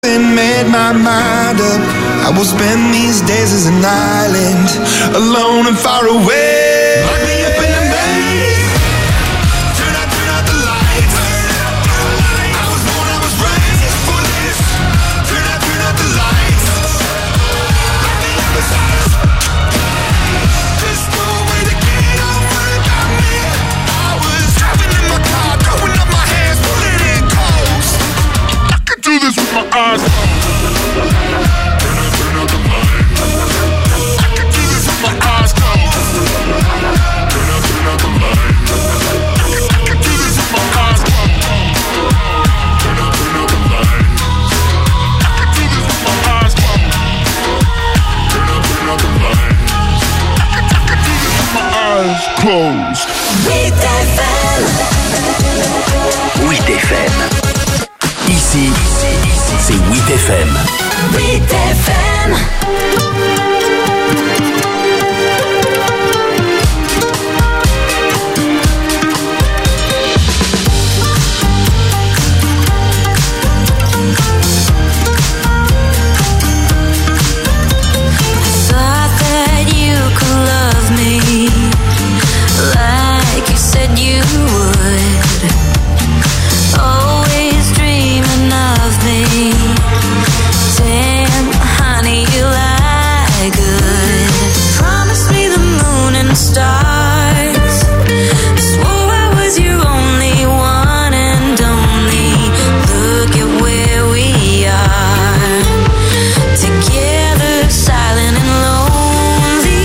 And made my mind up. I will spend these days as an island, alone and far away. Lock me up in a maze. Turn out the lights. I was born, I was raised for this. Turn out the lights. Lock me up inside us. Just no way to get over it, got me. I was driving in my car, throwing up my hands, pulling in coast. I could do this with my eyes closed. Turn out the lights. I could do this with my eyes closed. Turn out the lights. I could do this with my eyes closed. Turn out the lights. I could do this with my eyes closed. Turn out the lights. I could do this with my eyes closed. WIT FM. Ici, c'est WIT FM. WIT FM. Thought that you could love me like you said you would. Always dreaming of me. Damn, honey, you lie good. Promise me the moon and stars. Swore I was your only one and only. Look at where we are. Together, silent and lonely.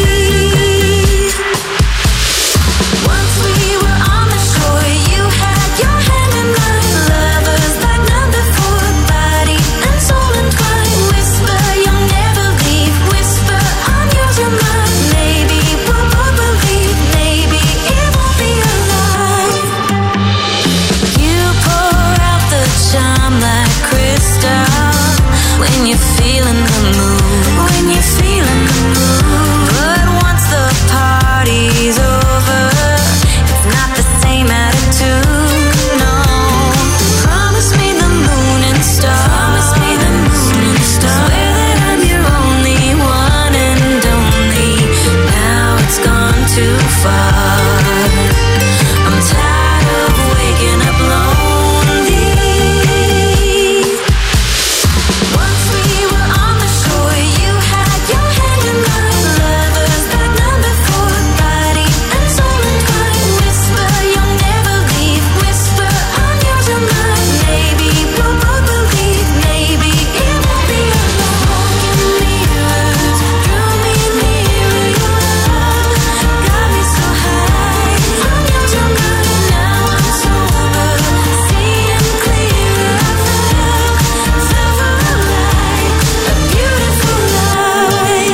Once we were on the shore, you had your hand in mine. Lovers like none before, body and soul entwined. Whisper, you'll never leave. Whisper, I'm yours, you're mine. Maybe we'll both believe. Maybe it won't be a lie. You pour out the charm like crystal when you're feeling the mood. When you're feeling the mood. But once the party's over, it's not the same attitude, no. Promise me the moon and stars. Promise me the moon and stars. Swear that I'm your only one and only. Now it's gone too far. I'm tired of waking up lonely. Once we were on the shore, you had your hand in mine. Lovers like none before, body and soul entwined. Whisper, you'll never leave. Whisper, I'm yours, you're mine. Maybe we'll both believe. Maybe it won't be alone. Broken mirrors drew me nearer. Your love got me so high. I'm yours, you're mine. Now I'm sober, seeing clearer. I fell for a lie, a beautiful lie.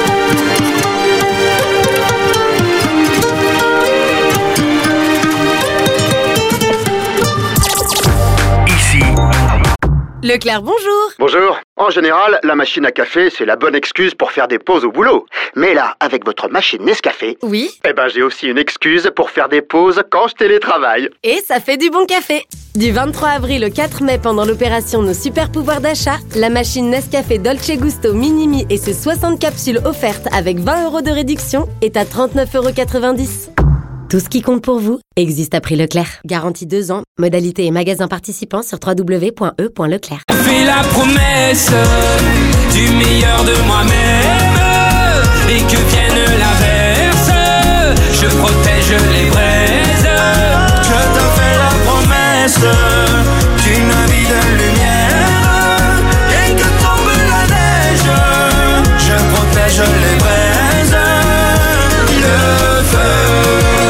Ici, Leclerc, bonjour. Bonjour. En général, la machine à café, c'est la bonne excuse pour faire des pauses au boulot. Mais là, avec votre machine Nescafé, Oui, j'ai aussi une excuse pour faire des pauses quand je télétravaille. et ça fait du bon café. Du 23 avril au 4 mai, pendant l'opération Nos Super Pouvoirs d'achat, la machine Nescafé Dolce Gusto Minimi et ses 60 capsules offertes avec 20 € de réduction est à 39,90 €. Tout ce qui compte pour vous existe à prix Leclerc. Garantie 2 ans. Modalité et magasins participants sur www.e.leclerc. Fais la promesse du meilleur de moi-même et que vienne l'averse, je protège les braises. Je te fais la promesse d'une vie de lumière et que tombe la neige, je protège les braises. Le feu.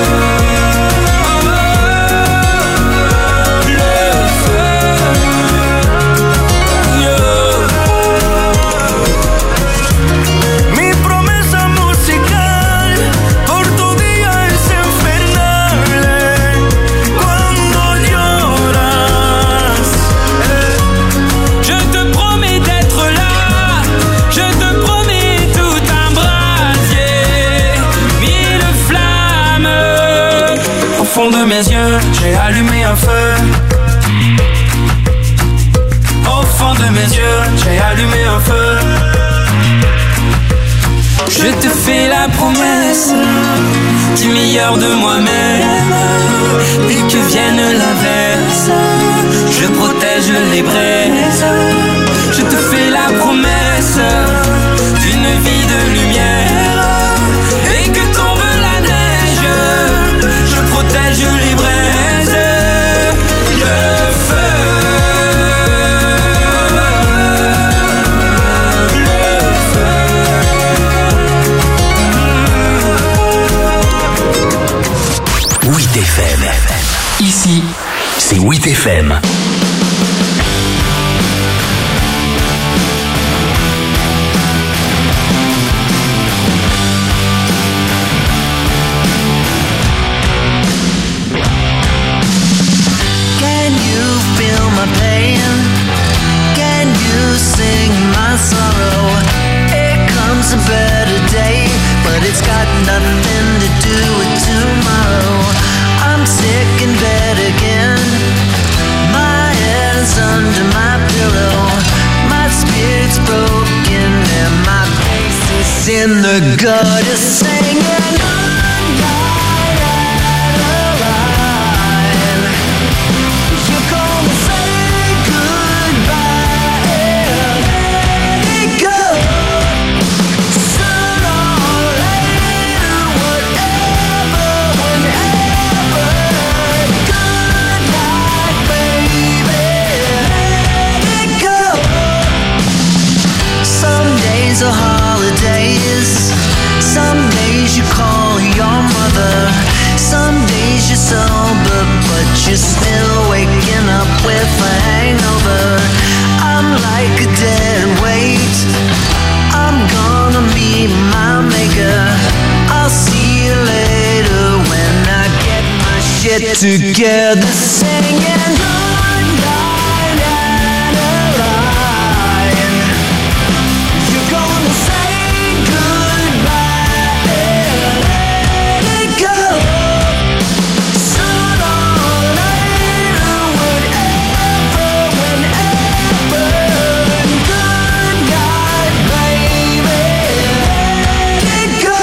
Mi promesa musical por tu día es infernal cuando lloras. Je te promets d'être là, je te promets tout un brasier, 1000 flammes. Au fond de mes yeux, j'ai allumé un feu. Au fond de de mes yeux, j'ai allumé un feu. Je te fais la promesse du meilleur de moi-même. Et que vienne l'inverse, je protège les braises. Je te fais la promesse d'une vie de lumière. Et que tombe la neige, je protège les braises. Le feu. FM. Ici, c'est 8 FM. Can you feel my pain? Can you sing my sorrow? Here comes a better day, but it's got nothing to do with tomorrow. I'm sick in bed again. My head's under my pillow. My spirit's broken and my face is in the gutter singing. You're gonna say goodbye and let it go. Sooner or later, whatever, whenever. Good night, baby, let it go. Some days are holidays. Some days you call your mother. Some days you're sober, but you're still waking up with a hangover. I'm like a dead weight. I'm gonna meet my maker. I'll see you later when I get my shit together, singing good night and a line. You're gonna say goodbye and let it go. Sooner or later, whatever, whenever. Good night, baby, let it go.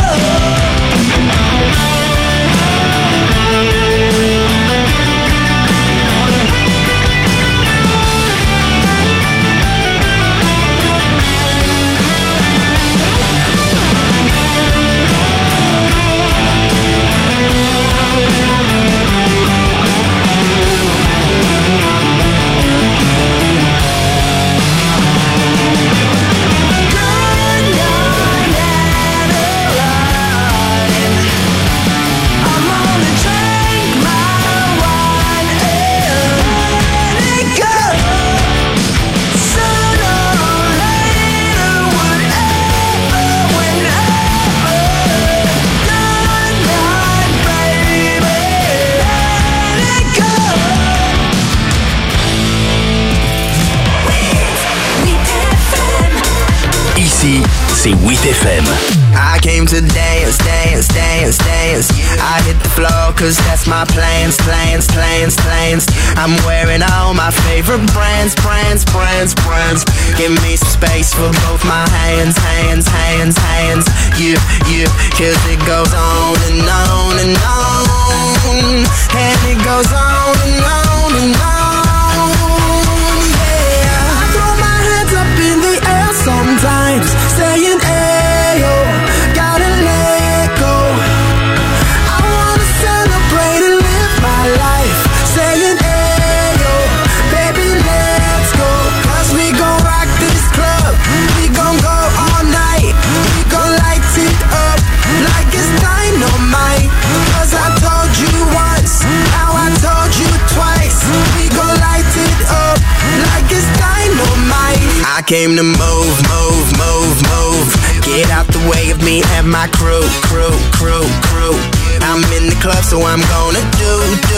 Ici, c'est 8 FM. I came to dance, dance, dance, dance. I hit the floor cause that's my plans, plans, plans, plans. I'm wearing all my favorite brands, brands, brands, brands. Give me some space for both my hands, hands, hands, hands. You, cause it goes on and on and on. And it goes on and on and on. Yeah, I throw my hands up in the air sometimes, saying ayo, gotta let go. I wanna celebrate and live my life, saying ayo, baby let's go. Cause we gon' rock this club, we gon' go all night. We gon' light it up like it's dynamite. Cause I told you once, now I told you twice. We gon' light it up like it's dynamite. I came to move, move, move, move. Get out the way of me and my crew, crew, crew, crew. I'm in the club, so I'm gonna do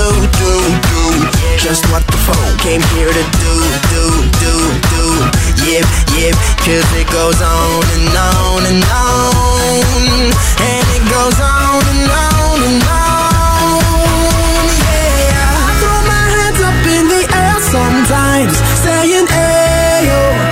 just what the folk came here to do. Yep, yep, cause it goes on and on and on. And it goes on and on and on. Yeah, I throw my hands up in the air sometimes, saying ayo,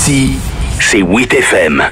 Ici, c'est 8FM.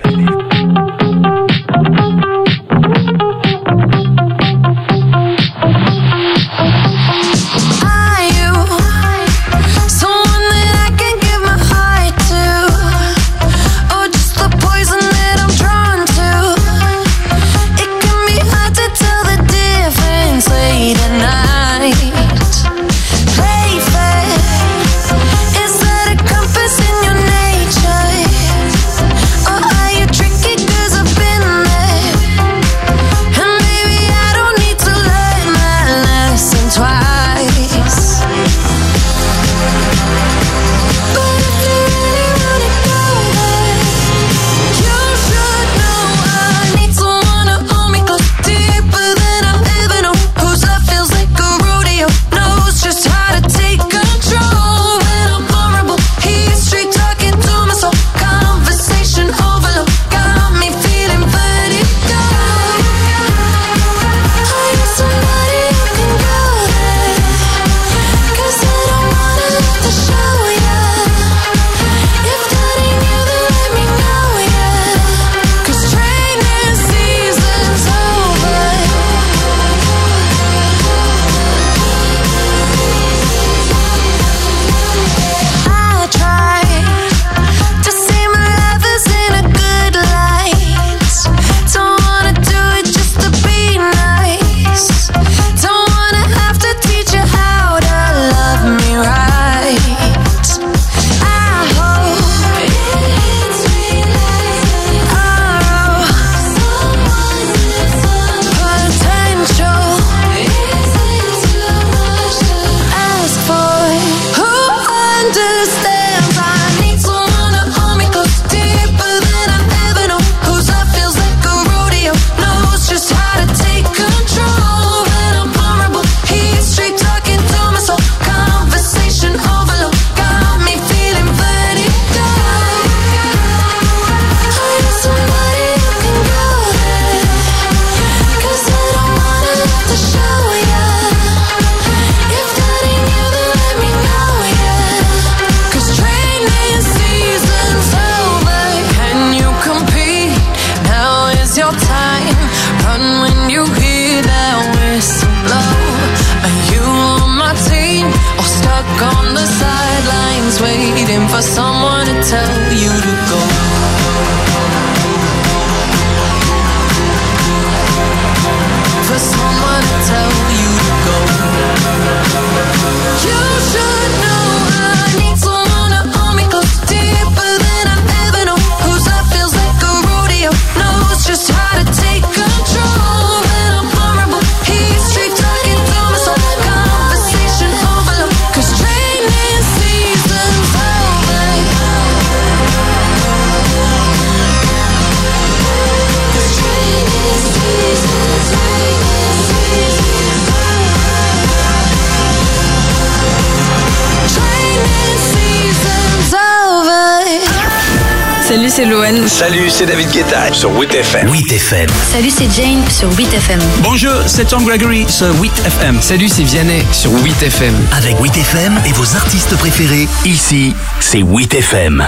Salut, c'est Loane. Salut, c'est David Guetta sur 8FM. 8FM. Salut, c'est Jane sur 8FM. Bonjour, c'est Tom Gregory sur 8FM. Salut, c'est Vianney sur 8FM. Avec 8FM et vos artistes préférés, ici, c'est 8FM.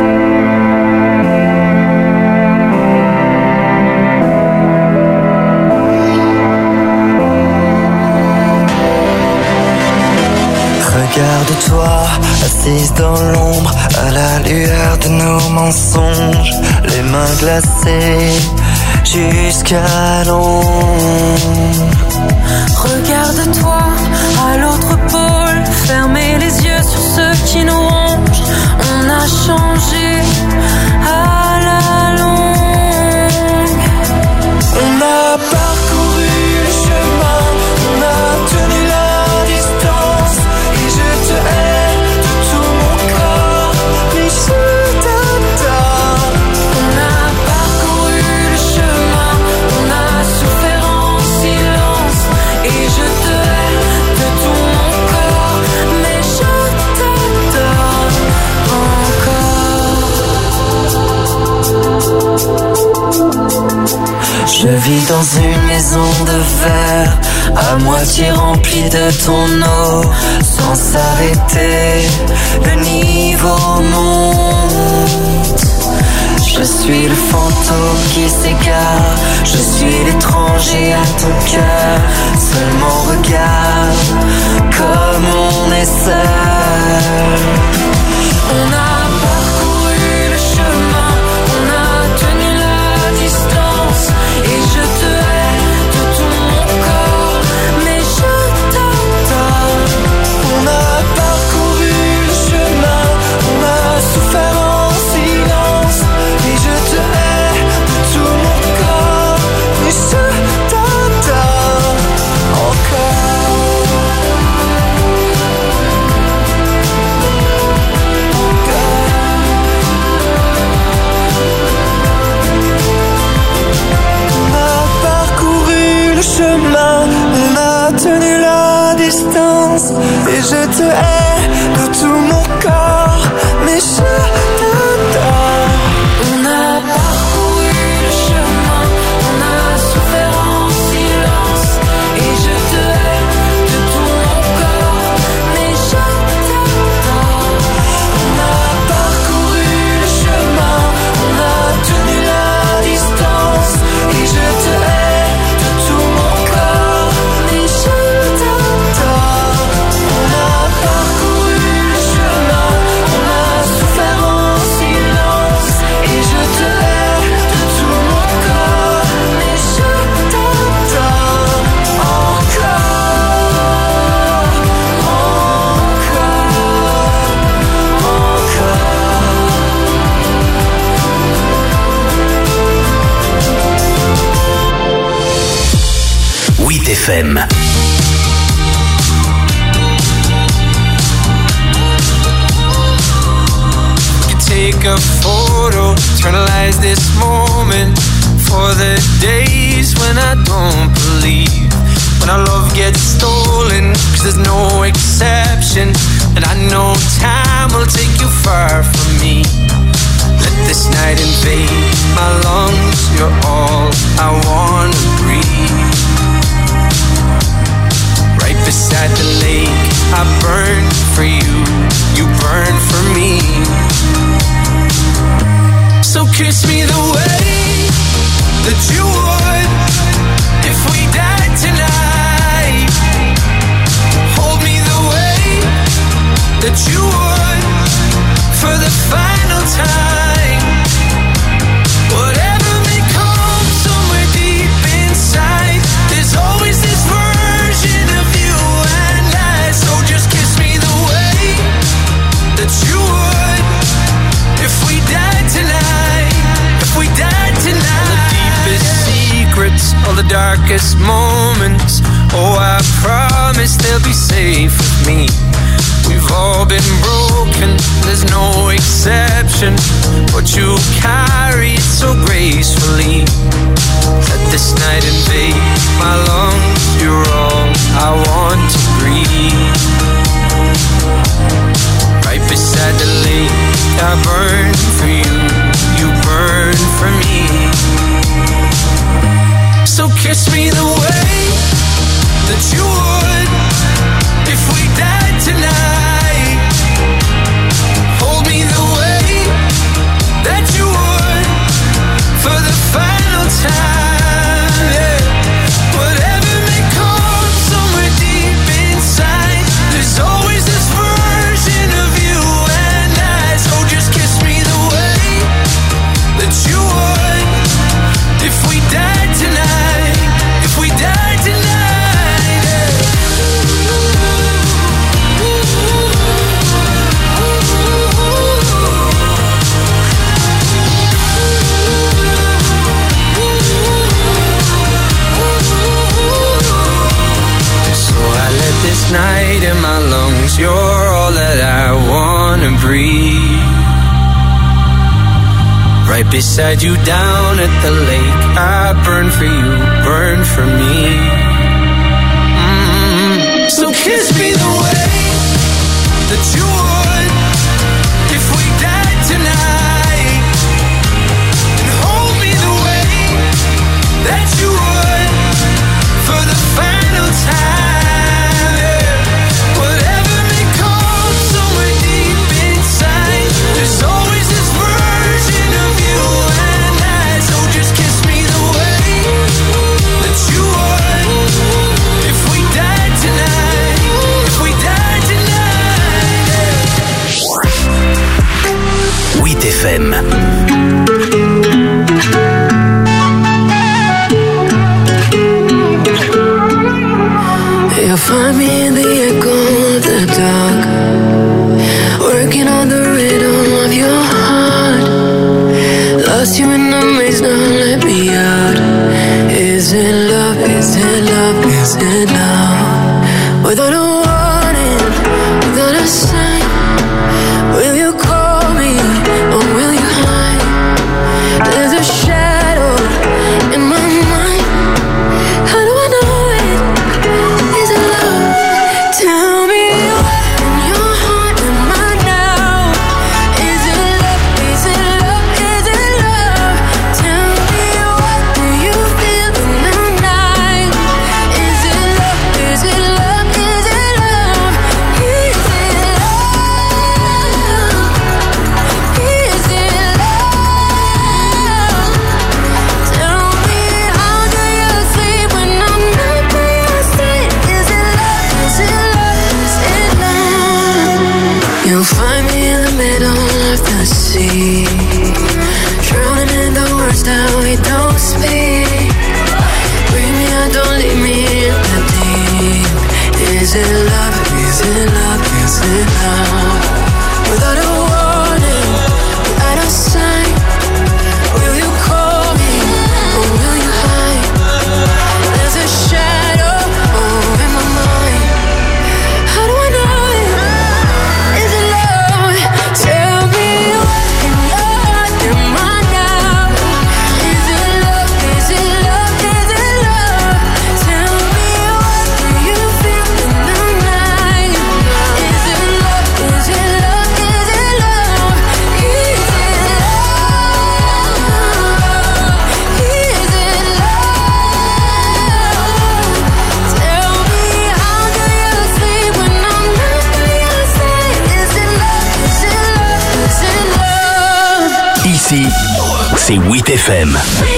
Regarde-toi, assise dans l'ombre, à la lueur de nos mensonges, les mains glacées jusqu'à l'ombre. Regarde-toi, à l'autre pôle, fermez les yeux sur ceux qui nous rongent. On a changé à la longue. On a parcouru le chemin, on a tenu la distance. Et je te hais de tout mon corps, mais je t'adore. On a parcouru le chemin, on a souffert en silence. Et je te hais de tout mon corps, mais je t'adore encore. Je vis dans une maison de verre, à moitié remplie de ton eau. Sans s'arrêter, le niveau monte. s'égare. Je suis l'étranger à ton cœur. Seulement regarde comme on est seul. On a parcouru le chemin, on a tenu la distance. Et je te hais de tout mon corps, mais je t'adore. On a parcouru le chemin, on a souffert en silence. Et je te hais de tout mon corps, mais je t'adore encore. On a parcouru le chemin, on a tenu la distance. Et je te hais de tout mon corps, mais je t'adore. On a parcouru le chemin, on a souffert en silence. Et je te hais de tout mon corps, mais je t'adore. On a parcouru le chemin, on a tenu la distance. Et je te hais de tout mon corps, mais je t'adore. On a parcouru le chemin, on a souffert en silence. Et je te hais de tout mon corps, mais je t'adore encore. 8 FM. Take a photo, eternalize this moment for the days when I don't believe, when our love gets stolen, 'cause there's no exception, and I know time will take you far from me. Let this night invade my lungs, you're all I wanna breathe. Right beside the lake, I burn for you, you burn for me. So kiss me the way that you would if we died tonight. Hold me the way that you would for the final time. Whatever may come somewhere deep inside, there's always this version of you and I. So just kiss me the way that you would if we died tonight. If we died tonight. The deepest secrets, all the darkest moments, oh I promise they'll be safe with me. We've all been broken, there's no exception, but you carry it so gracefully. Let this night invade my lungs, you're all I want to breathe. Right beside the lake, I burn for you, you burn for me. So kiss me the way that you would if we died tonight. Hold me the way that you would for the final time. Yeah. Whatever may come somewhere deep inside, there's always this version of you and I. So just kiss me the way that you would if we died tonight. If we died tonight. Yeah. So I let this night in my lungs, you're all that I wanna breathe. Right beside you down at the lake, I burn for you, burn for me. So kiss me the way that you would if we died tonight. And hold me the way that you would for the final time. Yeah. Whatever may come somewhere deep inside, there's always this version of you and I. So just kiss me Lost you in the maze, now let me out. Is it love, is it love, is it love? Without a warning, without a sign, will you call me or will you hide? There's a shadow in my mind. How do I know it? Is it love? Tell me what in your heart am I now? Is it love? Is it love? Is it love? Tell me what do you feel in the night? Is it love? Is it love? Is it love? Is it love? Is it love? Tell me how do you sleep when I'm not by your side? Is it love? Is it love? Is it love? You'll find me in the middle of the sea, drowning in the words that we don't speak. Bring me out, don't leave me in the deep. Is it love? Is it love? Is it love? Without a warning, without a sign, will you call me or will you hide? There's a shadow in my mind. How do I know it? Is it love? Tell me what in your heart am I now? Is it love? Is it love? Is it love? Tell me what do you feel in the night? Is it love? Is it love? Is it love? Is it love? Is it love? Tell me how do you sleep when I'm not by your side? Is it love? Is it love? Is it love? Ici, c'est 8FM.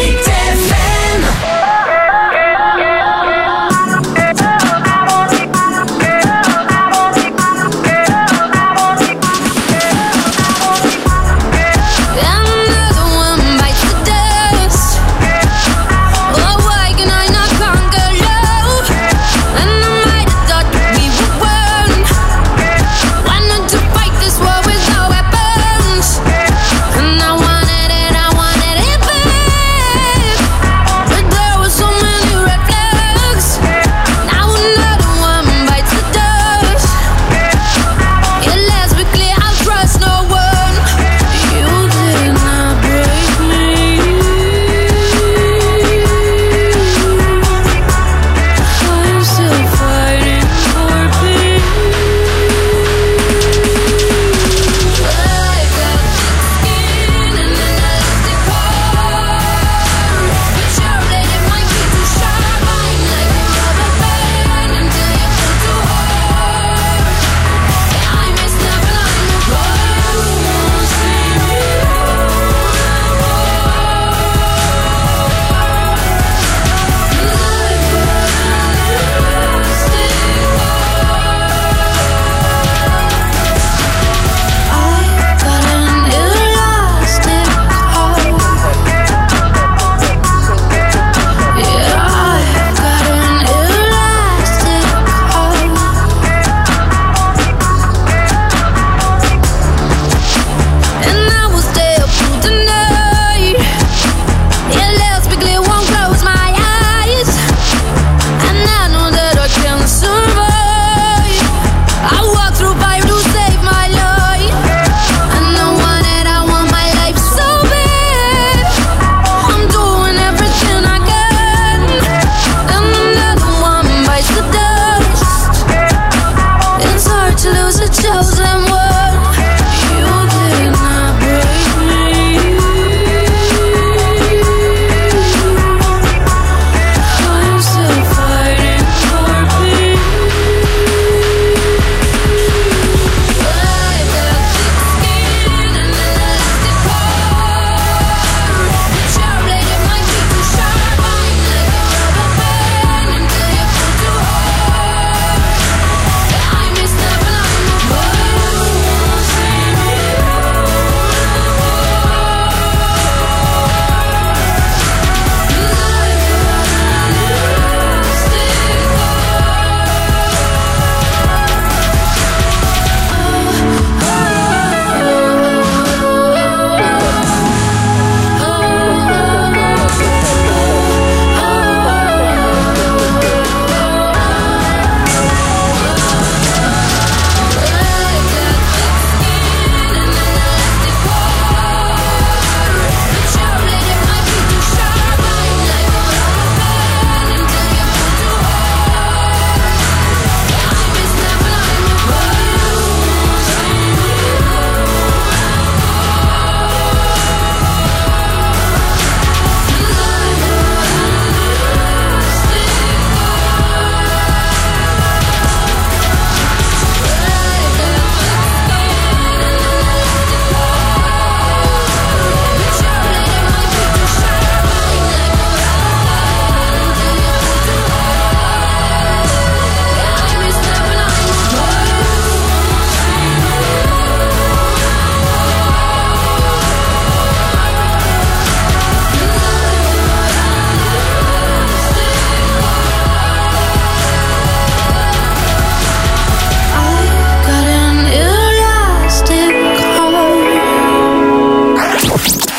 Another one bites the dust. Oh, why can I not conquer love? And I might have thought that we would win. Why not to fight this war with no weapons? And I wanted it bad.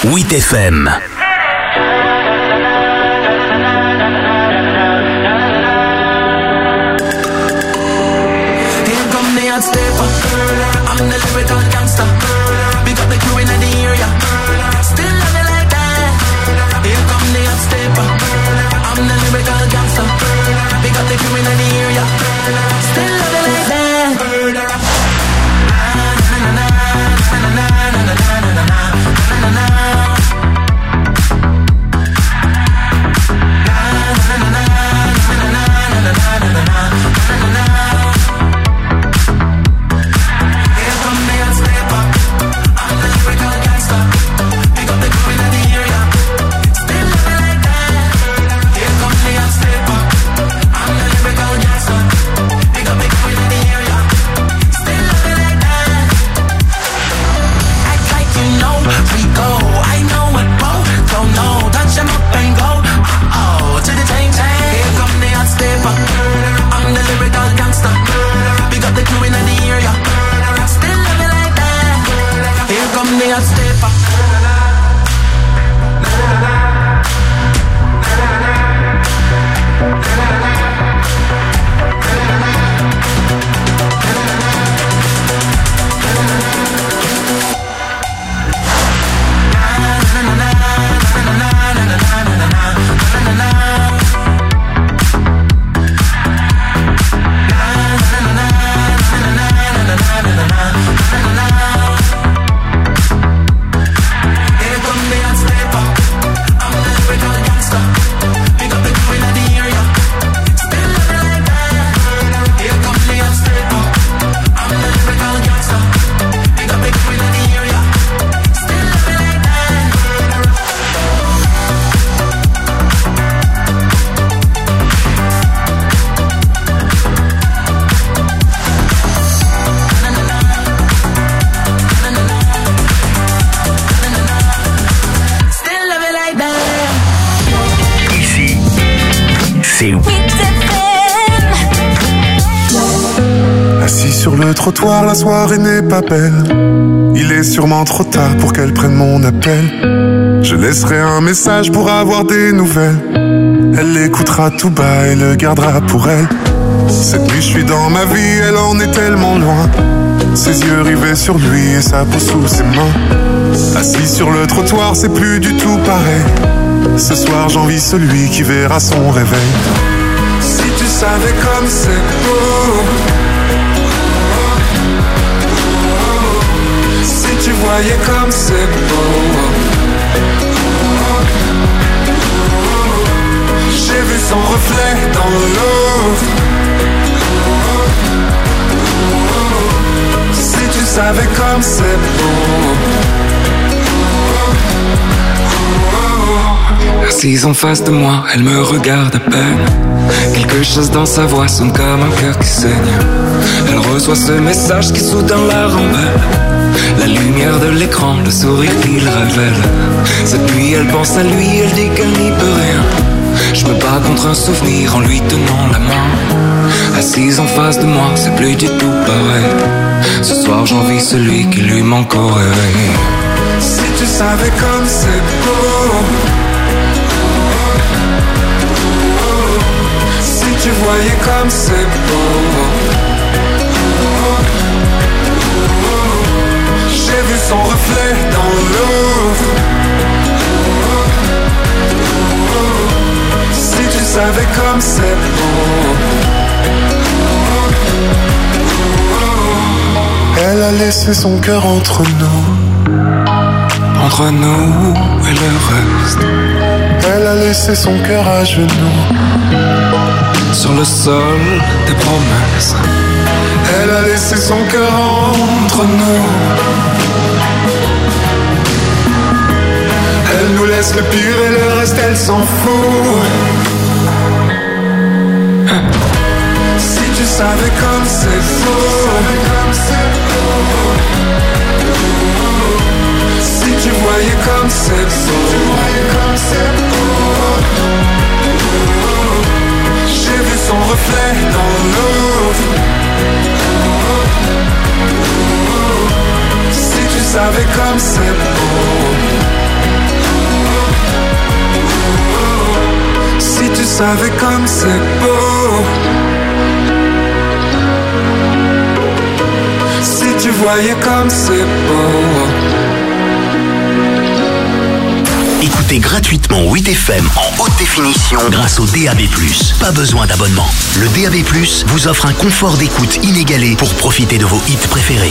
8 FM. I'm the lyrical gangster. Big up the crew in the area. Still love it like that. Here come the hot stepper. I'm the lyrical gangster. Big up the crew in the area. Still love it like that. Trottoir, la soirée n'est pas belle. Il est sûrement trop tard pour qu'elle prenne mon appel. Je laisserai un message pour avoir des nouvelles. Elle l'écoutera tout bas et le gardera pour elle. Cette nuit je suis dans ma vie, elle en est tellement loin. Ses yeux rivés sur lui et sa peau sous ses mains. Assis sur le trottoir, c'est plus du tout pareil. Ce soir j'envie celui qui verra son réveil. Si tu savais comme c'est beau, tu voyais comme c'est beau. J'ai vu son reflet dans l'eau. Si tu savais comme c'est beau. Assise en face de moi, elle me regarde à peine. Quelque chose dans sa voix sonne comme un cœur qui saigne. Elle reçoit ce message qui soudain la rend belle. La lumière de l'écran, le sourire qu'il révèle. Cette nuit elle pense à lui, elle dit qu'elle n'y peut rien. Je me bats contre un souvenir en lui tenant la main. Assise en face de moi, c'est plus du tout pareil. Ce soir j'envie celui qui lui manque au réveil. Si tu savais comme c'est beau. Si tu voyais comme c'est beau. J'ai vu son reflet dans l'eau. Si tu savais comme c'est beau. Elle a laissé son cœur entre nous. Entre nous et le reste. Elle a laissé son cœur à genoux. Sur le sol des promesses. Elle a laissé son cœur entre nous. Elle nous laisse le pire et le reste elle s'en fout. Si tu savais comme c'est beau. Si tu voyais comme c'est beau. J'ai vu son reflet dans l'eau. Si tu savais comme c'est beau. savais comme c'est beau. Si tu voyais comme c'est beau. Écoutez gratuitement 8FM en haute définition grâce au DAB+. Pas besoin d'abonnement. Le DAB+, vous offre un confort d'écoute inégalé pour profiter de vos hits préférés.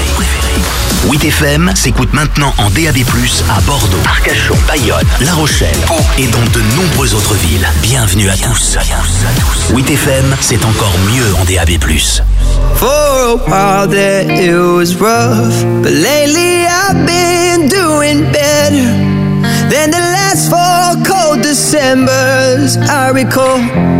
8FM s'écoute maintenant en DAB+, à Bordeaux, Arcachon, Bayonne, La Rochelle, Pau et dans de nombreuses autres villes. Bienvenue à tous. 8FM, c'est encore mieux en DAB+. For a while there it was rough, but lately I've been doing better than the last 4 cold Decembers I recall.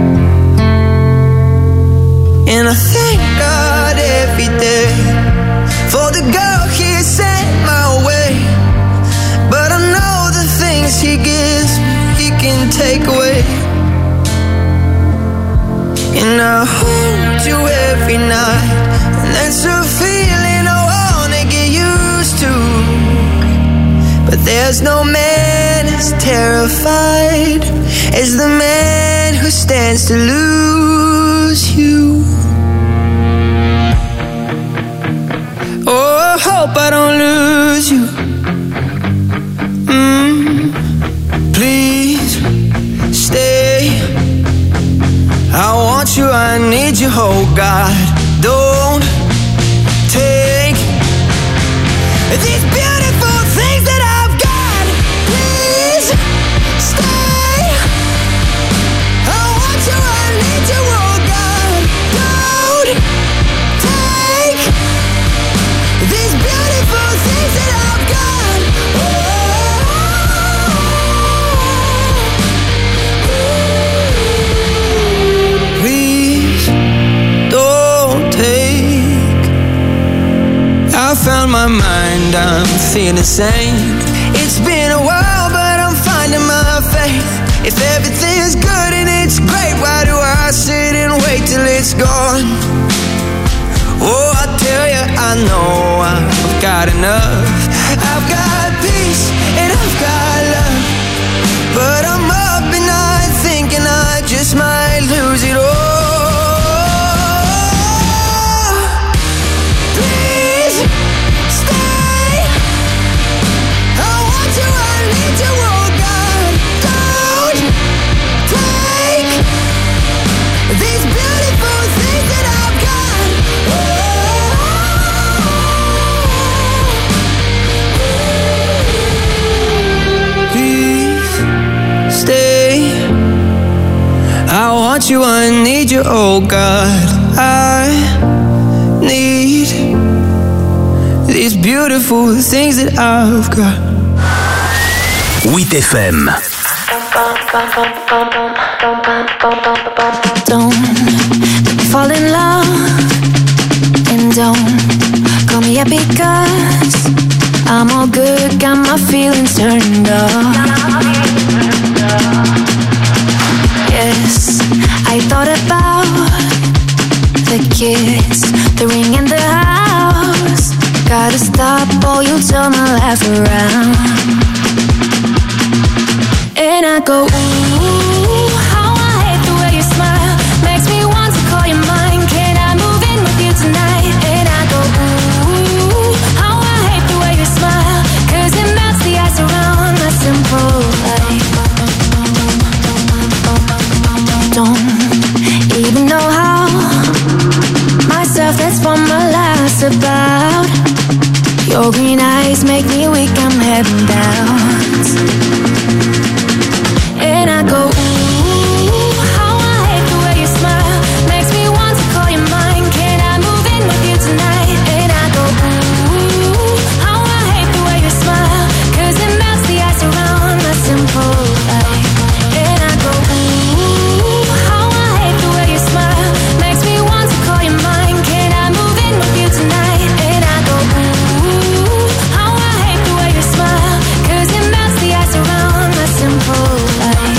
And I thank God every day for the girl He sent my way. But I know the things He gives me, He can take away. And I hold you every night, and that's a feeling I wanna get used to. But there's no man as terrified as the man who stands to lose you. Oh, I hope I don't lose you. Please stay. I want you, I need you, oh God. Don't take these beautiful things that I've got. Please stay. I want you, I need you, oh God. Don't take these beautiful things that I've got. Please don't take. I found my mind, I'm feeling sane. It's been a while, but I'm finding my faith. If everything's good and it's great, why do I sit and wait till it's gone? Oh, I tell you, I know I've got enough. I've got peace and I've got love, but I'm up at night thinking I just might lose it all. Please stay. I want you, I need you, oh God. Don't take these beautiful things that I've got. Please stay. I want you, I need you, oh God. I need these beautiful things that I've got. 8FM. Don't fall in love and don't call me up because I'm all good, got my feelings turned off. Yes, I thought about the kiss, the ring and the house. Gotta stop or you'll turn my life around. And I go, ooh, how I hate the way you smile. Makes me want to call you mine. Can I move in with you tonight? And I go, ooh, how I hate the way you smile. Cause it melts the ice around my simple life. Don't even know how. Myself, that's what my life's about. Your green eyes make me weak, I'm heading down. And I go, ooh, how I hate the way you smile. Makes me want to call you mine. Can I move in with you tonight? And I go, ooh, how I hate the way you smile. Cause it melts the ice around my simple life. And I go, ooh, how I hate the way you smile. Makes me want to call you mine. Can I move in with you tonight? And I go, ooh, how I hate the way you smile. Cause it melts the ice around my simple life.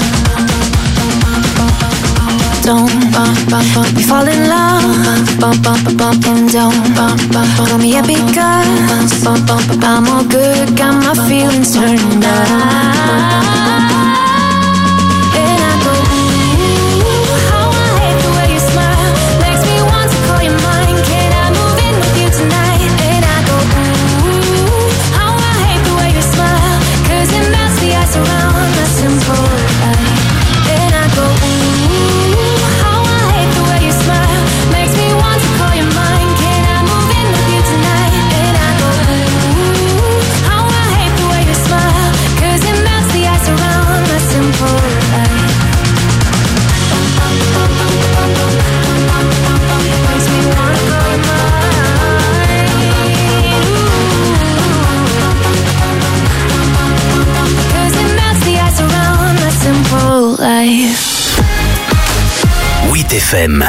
Don't we fall in love, and don't call me up because I'm all good, got my feelings turned on. And I go, FM.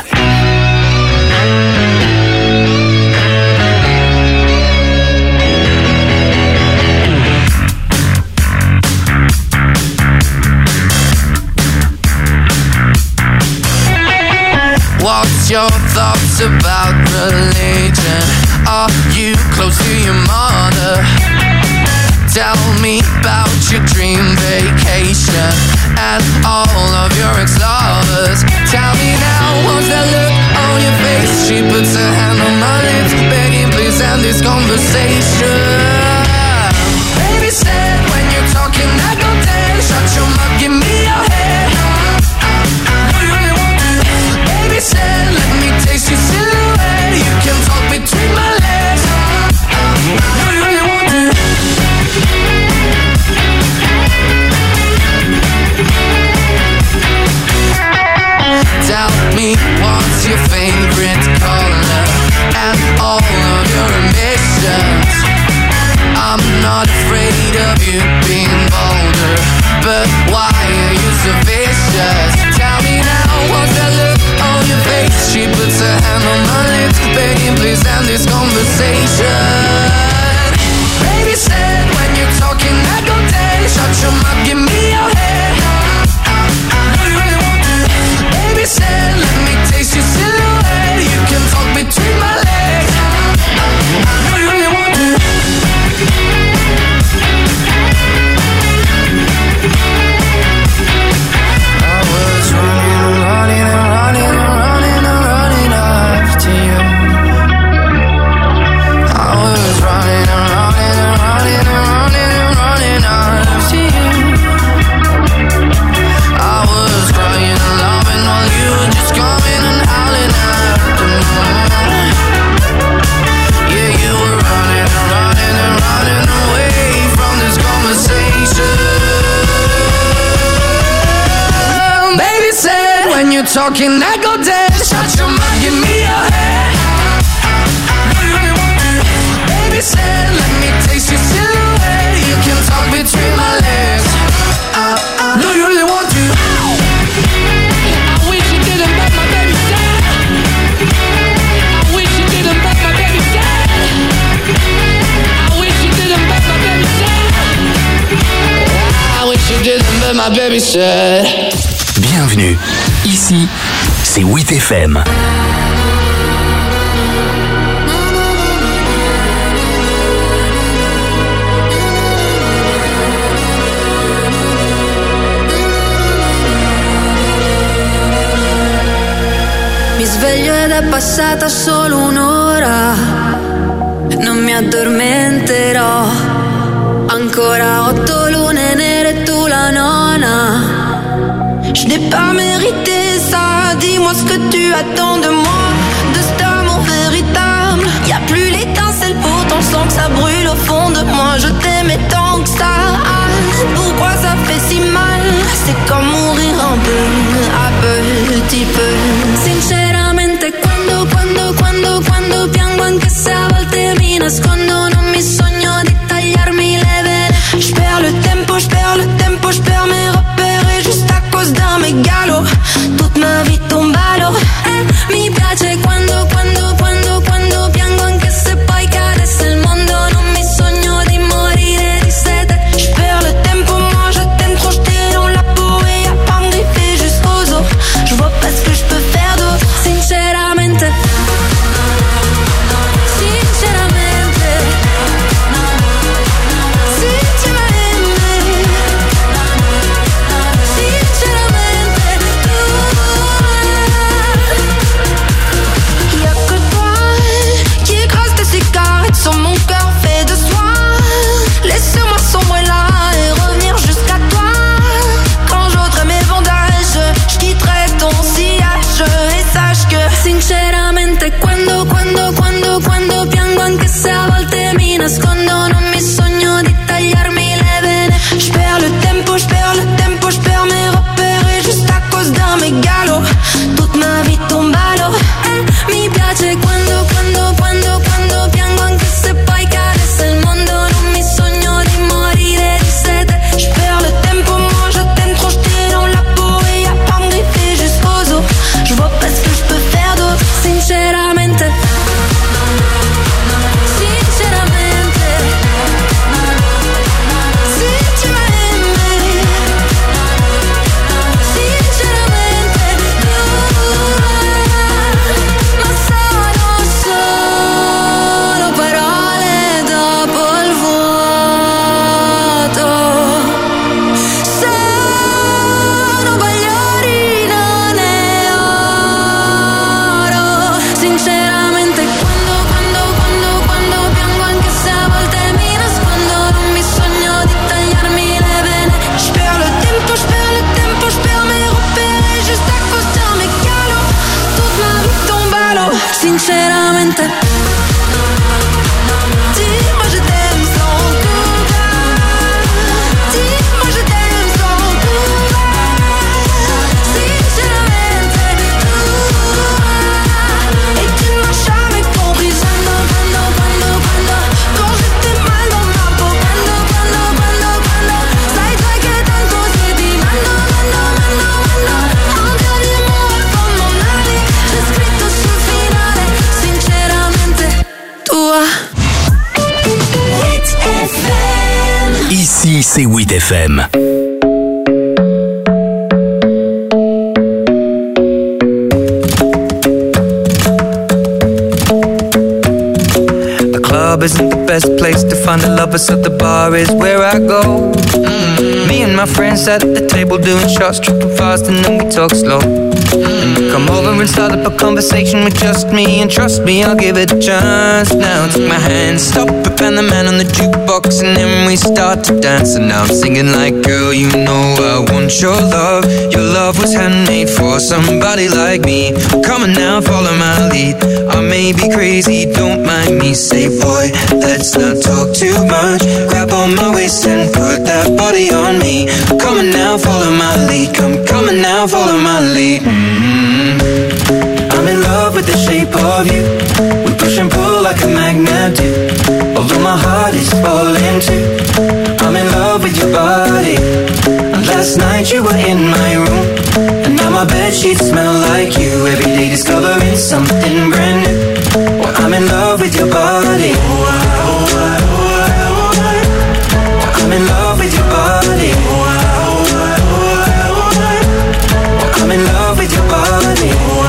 What's your thoughts about religion? Are you close to your mother? Tell me about your dream vacation and all of your ex-lovers. Tell me now, what's that look on your face? She puts her hand on my lips, begging please end this conversation. Baby said when you're talking I go dead. Shut your mouth, give me your head. Baby said, let me taste your silhouette. You can talk between my legs. Do you really want to? Tell me what's your favorite color and all of your ambitions. I'm not afraid of you being bolder, but why are you so vicious? Tell me now, what's that look on your face? She puts her hand on my lips, begging please end this conversation. Baby said when you're talking I go dead. Shut your mouth, give me your head. Do you really want to? Baby said let me taste your silhouette. You can talk between my legs. Do you really want to? I was running after you. I was running after you. I was crying and loving while you were just coming and howling after me. Yeah, you were running away from this conversation. Baby said when you're talking I go dead. Shut your mouth, give me your head. Do you really want to? Baby said let me taste your silhouette. You can talk between my legs. Do you really want to? I wish you didn't bet my baby said. I wish you didn't bet my baby said. I wish you didn't bet my baby said. I wish you didn't bet my baby said. Bienvenue, ici, c'est 8FM. Mi sveglio ed è passata solo un'ora. Non mi addormenterò. Ancora 8 lune nere e tu la nona. Je n'ai pas mérité ça. Dis-moi ce que tu attends de moi, de cet amour véritable. Y'a plus l'étincelle, pourtant je sens que ça brûle au fond de moi. Je t'aimais tant que ça. Pourquoi ça fait si mal? C'est comme mourir un peu, à petit peu. Sinceramente quando piango, anche se a volte mi nascondo, non mi sogno di tagliarmi le vene. Je perds le tempo, je perds mes repères juste à cause d'un mégalo. Toute ma vie tombe à l'eau. Mi piace quando piango, anche se poi cadesse il mondo. Non mi sogno di morire di sete. c'est 8FM. Isn't the best place to find the lovers, so the bar is where I go. Me and my friends at the table doing shots, tripping fast, and then we talk slow. And you come over and start up a conversation with just me, and trust me, I'll give it a chance. Now take my hand, stop it, and the man on the jukebox, and then we start to dance. And now I'm singing like, girl, you know I want your love. Your love was handmade for somebody like me. Come on now, follow my lead. I may be crazy, don't mind me. Say, boy, let's not talk too much. Grab on my waist and put that body on me. Come on now, follow my lead. Come on now, follow my lead. I'm in love with the shape of you. We push and pull like a magnet do. Although my heart is falling too. I'm in love with your body. And last night you were in my room, and now my bedsheets smell like you. Every day discovering something brand new. Well, I'm in love with your body. I'm in love with your body. I'm in love with your body.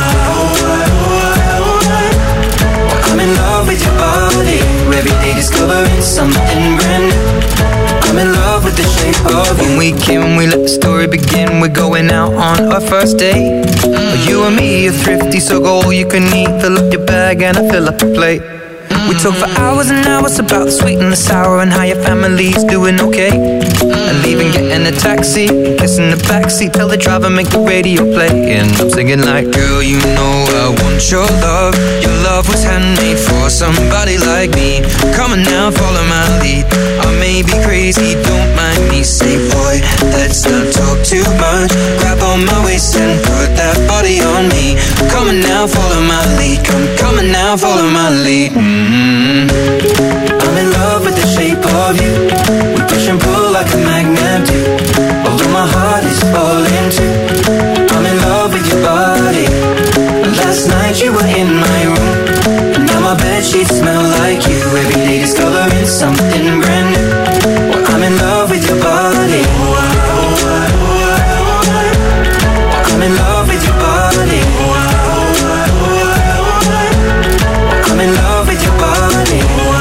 I'm in love with your body. Every day discovering something brand new. I'm in love with the shape of you. When we came, we let the story begin. We're going out on our first date. You and me are thrifty, so go all you can eat. Fill up your bag and I fill up the plate. We talk for hours and hours about the sweet and the sour, and how your family's doing okay. And leaving, getting a taxi, kissing the backseat, tell the driver make the radio play. And I'm singing like, girl, you know I want your love. Your love was handmade for somebody like me. Come on now, follow my lead. I may be crazy, don't mind me. Say, boy, let's not talk too much. Grab on my waist and put that body on me. Come on now, follow my lead. Come on now, follow my lead. I'm in love with the shape of you. We push and pull like a magnet do. Although my heart is falling too. I'm in love with your body. Last night you were in my room, and now my bedsheets smell like you. Every day discovering something brand new. Well, I'm in love with your body. I'm in love with your body. I'm in love with your body.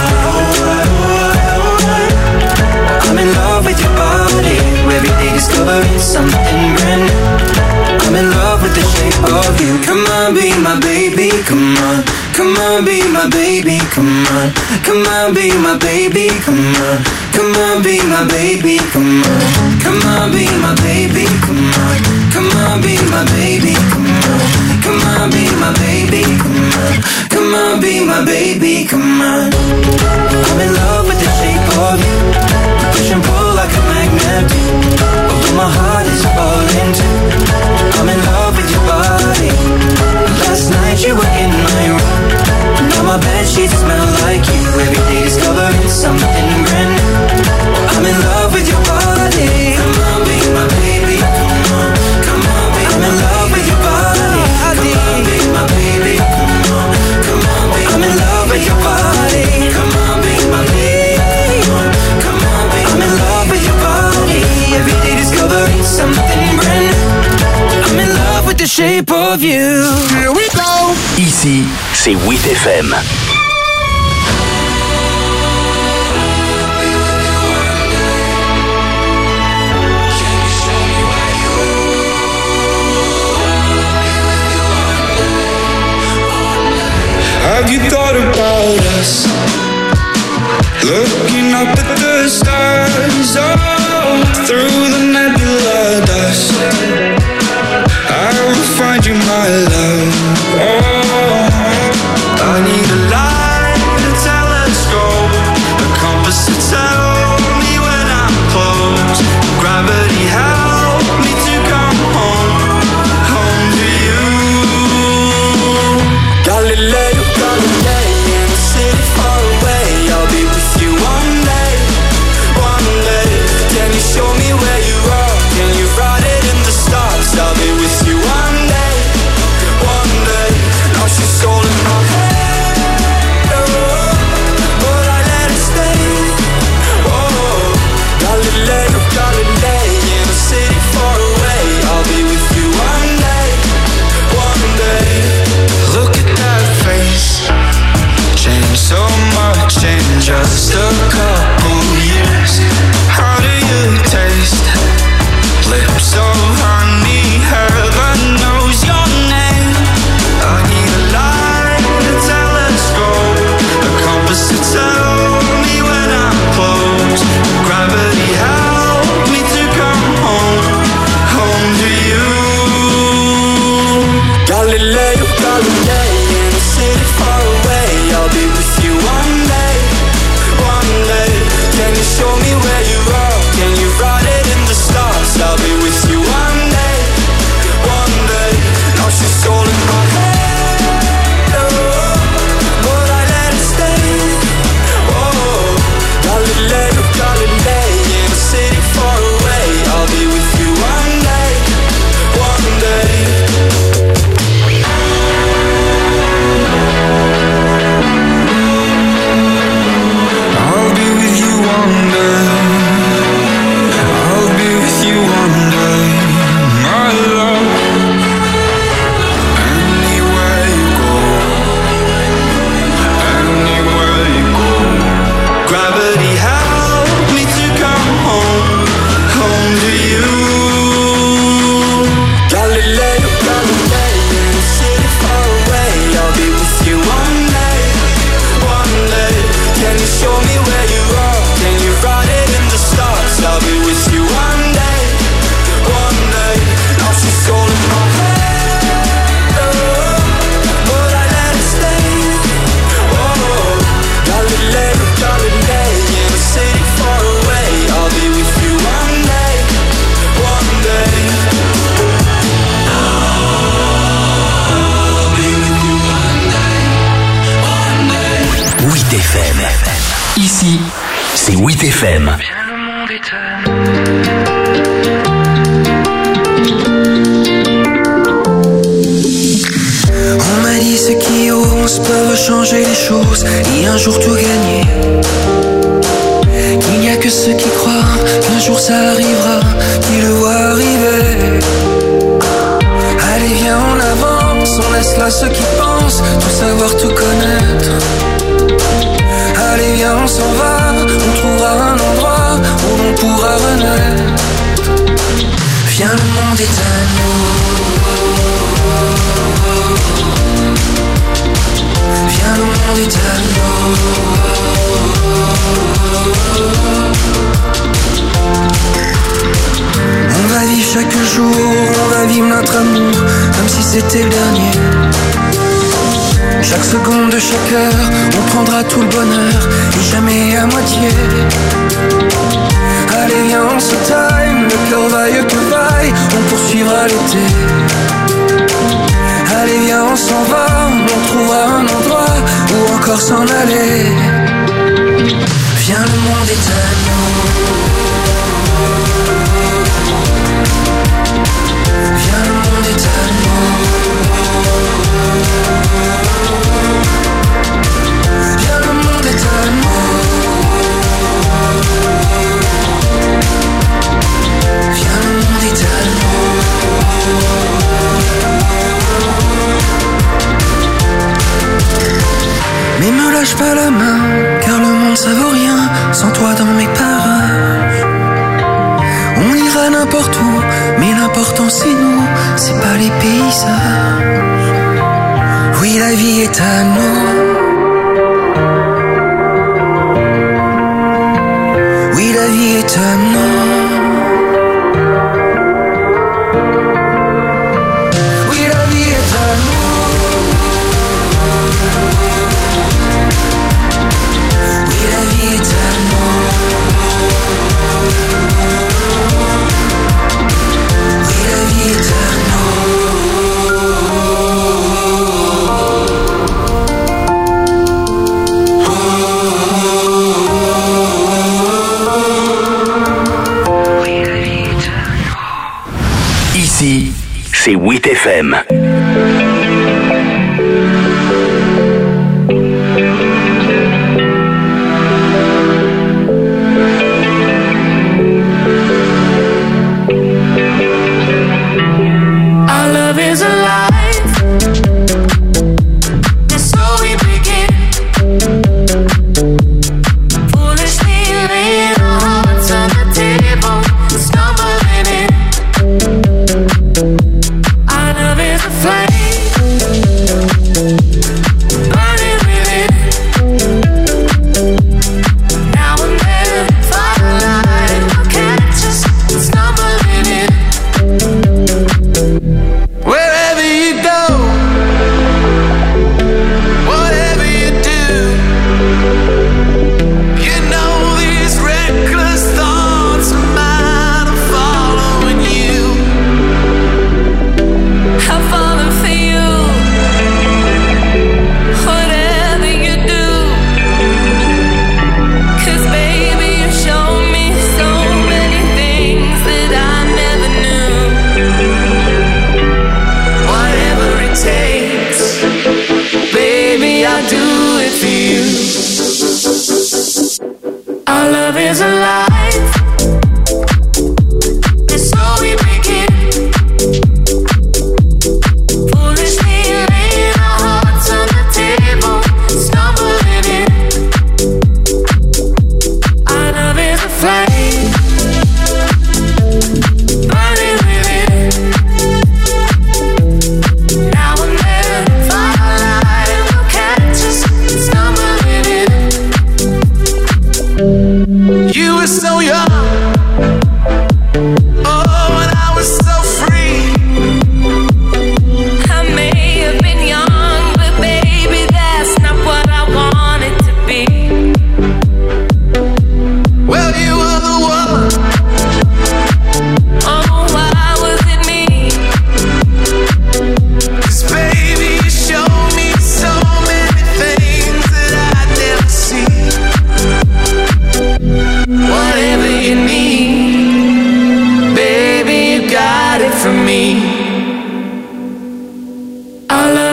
I'm in love with your body. Every day discovering something brand new. I'm in love with the shape of you. Come on, be my baby, come on. Come on, be my baby, come on. Come on, be my baby, come on. Come on, be my baby, come on. Come on, be my baby, come on. Come on, be my baby, come on. Come on, be my baby, come on. Come on, be my baby, come on. I'm in love with the shape of you. Push and pull like a magnet do. Although my heart is falling too. I'm in love with your body. Last night you were in my room, now my bedsheets smell like you. Every day discovering something brand new. I'm in love with your body. Come on, be my baby, come on. Come on, be I'm in love with your body. Come on, be my baby, come on. Come on, be I'm in love with your body. Come on, be my baby, come on, be I'm in love with your body. Every day discovering something brand new. I'm in love with the shape of you. Here we go. Ici, c'est 8FM. Have you thought about us? Looking up at the stars, oh, through the nebula dust. I will find you, my love. Oh, I need a light. Ici, c'est 8FM. On m'a dit ceux qui osent peuvent changer les choses et un jour tout gagner. Qu'il n'y a que ceux qui croient qu'un jour ça arrivera, qui le voient arriver. Allez viens on avance, on laisse là ceux qui pensent tout savoir, tout connaître. Allez viens on s'en va, on trouvera un endroit où l'on pourra renaître. Viens le monde est à nous. Viens le monde est à nous. On va vivre chaque jour, on va vivre notre amour comme si c'était le dernier. Chaque seconde de chaque heure, on prendra tout le bonheur et jamais à moitié. Allez viens on se time, le cœur vaille que vaille, on poursuivra l'été. Allez viens on s'en va, on trouvera un endroit où encore s'en aller. Viens le monde est à nous. Viens le monde est à nous. Viens le monde est à nous. Viens le monde est à nous. Mais me lâche pas la main, car le monde ça vaut rien sans toi dans mes parages. On ira n'importe où, mais l'important c'est nous, c'est pas les paysages. Oui la vie est à nous. Oui la vie est à nous. Ici, c'est 8FM. Our love is alive, and so we begin. Foolishly laying our hearts on the table, stumbling in. Our love is a flame.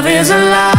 love is a lie.